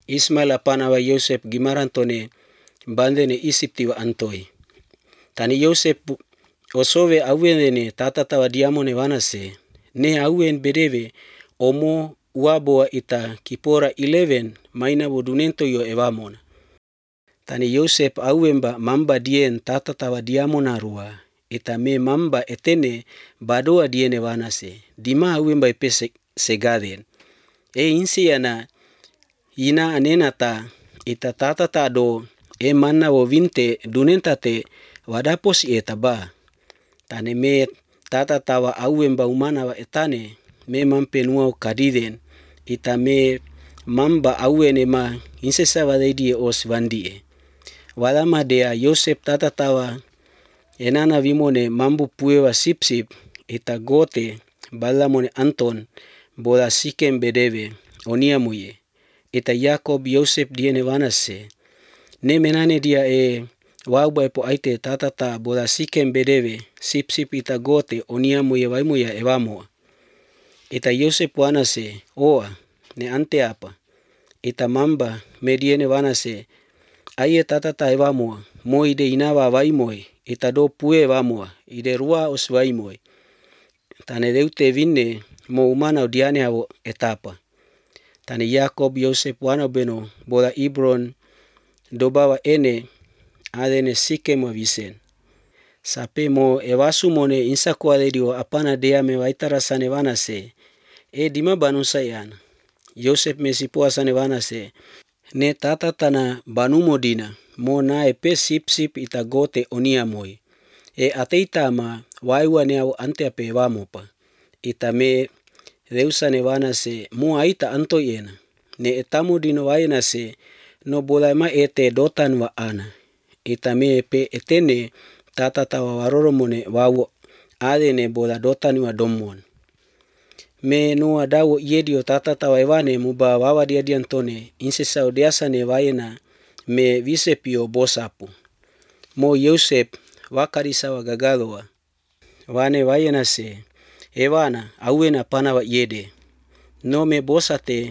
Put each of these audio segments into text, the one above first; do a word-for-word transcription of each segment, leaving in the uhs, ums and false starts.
Ismail apana wa Yosef gimarantone bandene Isipti wa antoi. Tani Yosef osowe awene tatata wa diamone wanase. Ne awen bedewe omo uaboa ita kipora eleven maina bodunento yo ewamona. Tani Yosef awemba mamba dien tatata wa diamona rua. Ita me mamba etene badoa diene wanase. Dima awemba epese segaden. E insi yana ina anenata ita tatata do e manna wo vinte dunentate wadapos etaba. Tane me tatata wa awemba umana wa etane me mampenua kadiden. Ita me mamba awene ma insesa wadedi os vandie. Walama dea Yosef tatatawa enana vimone mambu puewa sip-sip ita gote balamone Anton bola sikem bedewe onia muye. Ita Yakob Yosef diene wanase. Ne menane dia e wauba epo aite tatata bola sikem bedewe sip-sip ita gote onia muye waimuya ewamoa. Ita Yosef wanase oa ne ante apa. Ita mamba mediene wanase aye tatata ewamoa mo ide inawa waimoy ita do pue wamoa ide rua os waimoy. Tane deute vinne mo umana odiane hawo etapa. Tane Yakob Yosef wana beno bola Ibron dobawa ene adene Sikem wa visen. Sape mo ewasu mone insako adedio apana dea me waitara sane wanase. E dima banusa yana. Yosef mesipoa sane wanase. Ne tatatana banumo dina mo na epe sip-sip ita gote onia moi. E ateita ma waiwa ne au ante ape wamopa. Ita me reusa ne wanase mo aita anto yena. Ne etamu dino waina se no bola ma ete dotan wa ana. Ita me epe etene tatata wa waroro mone wawo ade ne bola dotan wa domon. Me no adawo yedio tatata wa ewane muba wawa dia diantone insesa odiasa ne waina me visepio bosapu. Mo Yosef wakarisa wa gagaloa. Wane waina se ewana awena pana wa yede. No me bosate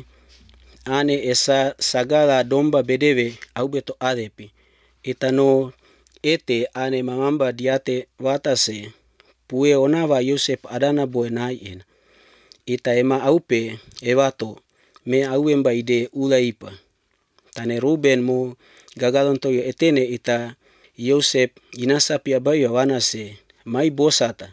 ane esa sagala domba bedewe au beto adepi. Ita no ete ane mamamba diate watase pue onawa Yosef adana boenai ena. Ita ema aupe ewato me auemba ide ula ipa. Tane Ruben mo gagalonto yo etene ita Yosef inasapi abayo wanase mai bosata.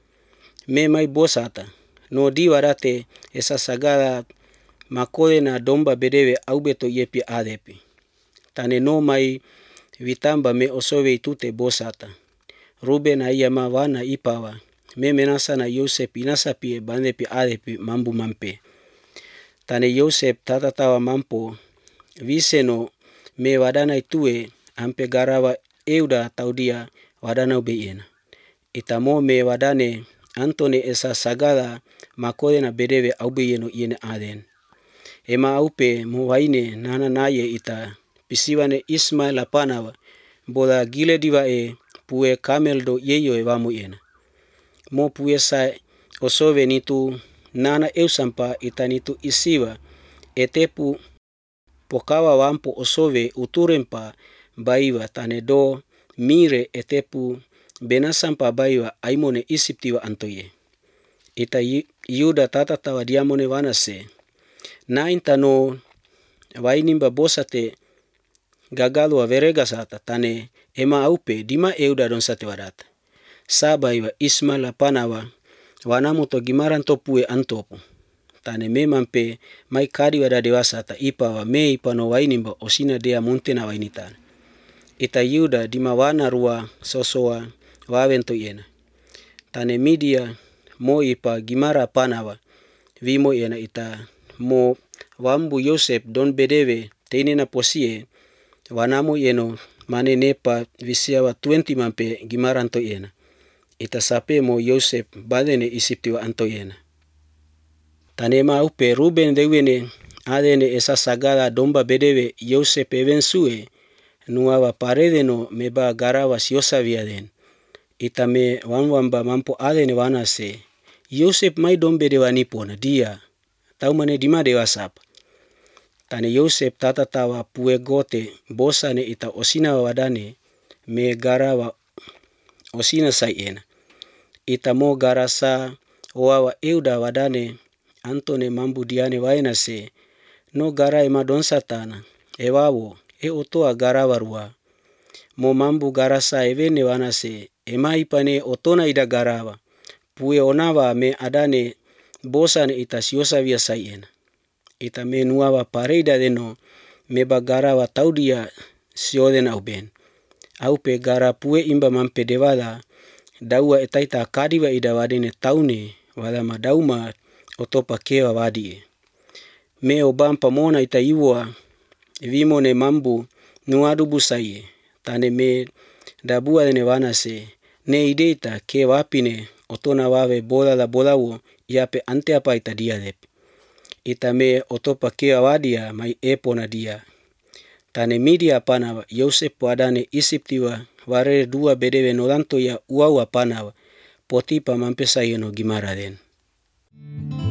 Me mai bosata. No diwarate esa sagala makole na domba bedewe au beto yepi adepi. Tane no mai vitamba me osowe itute bosata. Ruben ayama wana ipawa. Me menasa na Yosef inasapi bandepi adepi mambu mampe. Tane Yosef tatatawa mampo viseno me wadana itue ampe garawa euda taudia wadana ubeiena. Itamo me wadane Antone esa sagala makole na bedewe aubeyeno iene aden. Ema aupe muwaine nana naye ita pisiwane Ismail apanawa bola gile diwa e pue kamel do yeyo ewamu ena. Mo pue sa osowe nitu nana eusampa ita nitu isiwa etepu pokawa wampo osowe uturempa baiwa tane do mire etepu benasampa baiwa aimone Isipti wa antoye. Ita Yuda tatata wa diamone wanase. Na intano wainimba bosate gagalu wa verega sata tane ema aupe dima euda don sate wadata. Sabaiwa Ismail apanawa wanamuto gimaranto pue antopu. Tane memampe mai kadi wada dewasa ta ipa wa me ipa no wainimba osina dea munte na wainitana. Ita Yuda dima wana rua sosoa wawento yena. Tane media mo ipa gimara panawa vimo yena ita mo wambu Yosef don bedewe teine na posie wanamo yeno mane nepa visia wa twenty mampe gimaranto yena. Ita sape mo Yosef badene Isipti wa anto yena. Tane ma upe Ruben dewene adene esa sagala domba bedewe Yosef evensue nuawa paredeno meba garawa siosa viaden. Ita me wanwamba mampo adene wanase Yosef mai dombe dewa nipona dia tau mane dima dewa sapa. Tani Yosep tatatawa pue gote bosane ita osina wadane me garawa osina sayena. Ita mo garasa oawa euda wadane Antone mambu diane waina se no gara ema donsatana ewawo e otoa garawa rua. Mo mambu garasa evene wana se ema ipane otona ida garawa. Pue onawa me adane bosane ita siosa via sayena. Ita me nuawa pareida deno meba garawa taudia siodena uben. Aupe gara pue imba mampe dewala daua etaita kadiwa ida wadene taune wadama dauma otopa kewa wadie. Me obam pamona ita iwa vimone mambu nuadu busaye tane me dabua dene wana se ne ideita ke wapine otona wawe bola la bolawo iape ante apa ita dia dep. Ita me otopa kewa wadia mai epona dia. Tane media panawa Yosep wadane Isiptiwa warere dua bedewe nolanto ya uawa panawa Potipa mampesa yeno gimara den.